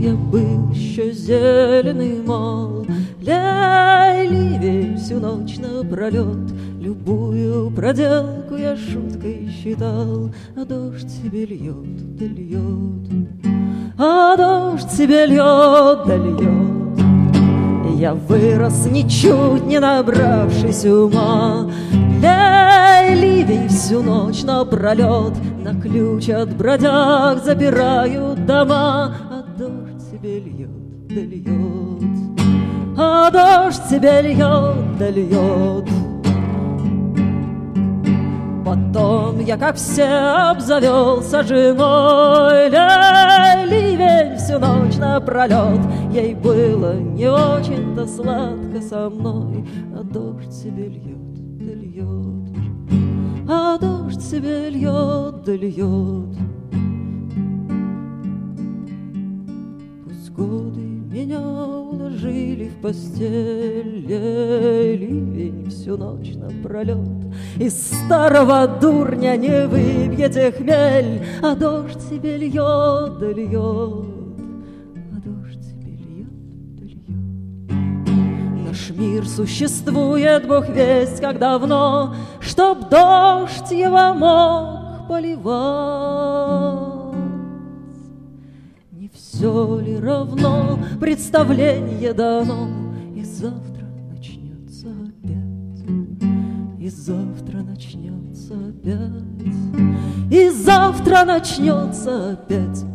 я был еще зелен и мал, ляй-ливень всю ночь напролет, любую проделку я шуткой считал. А дождь себе льет, да льет, а дождь себе льет, да льет. И я вырос, ничуть не набравшись ума, ляй-ливень всю ночь напролет, на ключ от бродяг запирают дома. А дождь себе льет, да льет, а дождь себе льет, да льет. Потом я, как все, обзавелся женой, ливень всю ночь напролет, ей было не очень-то сладко со мной. А дождь себе льет, да льет, а дождь себе льет, да льет. Пусть годы меня уложили в постель, ливень всю ночь напролет, из старого дурня не выбьете хмель. А дождь себе льет, да льет, а дождь себе льет, да льет. Наш мир существует, Бог весть как давно, чтоб дождь его мог поливать. Не все ли равно представление дано, и завтра начнется опять, и завтра начнется опять, и завтра начнется опять.